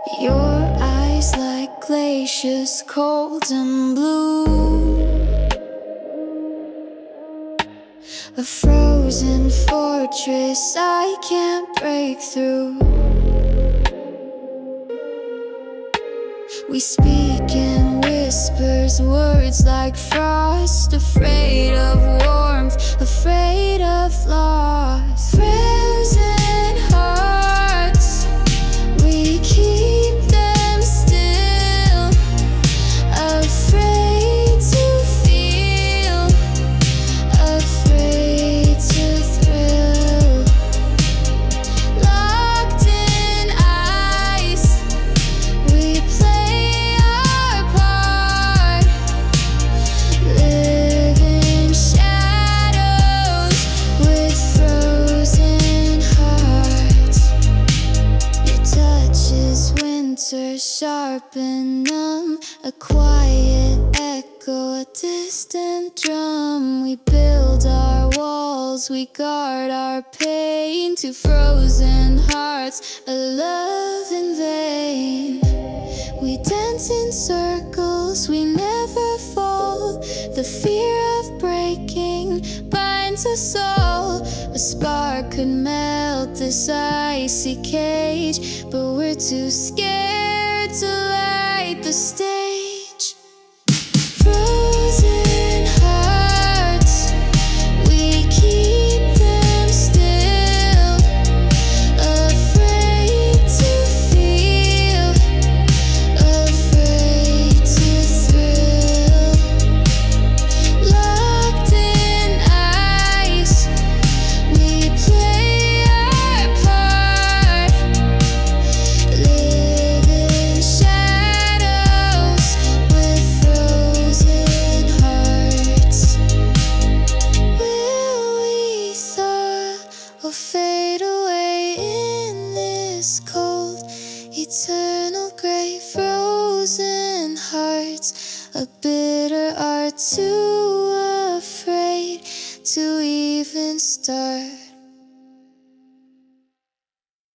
Your eyes like glaciers, cold and blue. A frozen fortress I can't break through. We speak in whispers, words like frost. Afraid of warmth, afraid of loss. Frozen hearts, we keep them still. Afraid to feel, afraid to thrill. Locked in ice, we play our part. Live in shadows with frozen hearts. Your touch is winter, sharp and numb. A quiet echo, a distant drum. We build our walls, we guard our pain. Two frozen hearts, a love in vain. We dance in circles, we never fall. The fear of breaking binds us all. A spark could melt this icy cage, but we're too scared to light the stage. Frozen hearts, we keep them still. Afraid to feel, afraid to thrill. Locked in ice, we play our part. Live in shadows with frozen hearts. Will we thaw or fade away in this cold, eternal gray? Frozen hearts, a bitter art, too afraid to even start.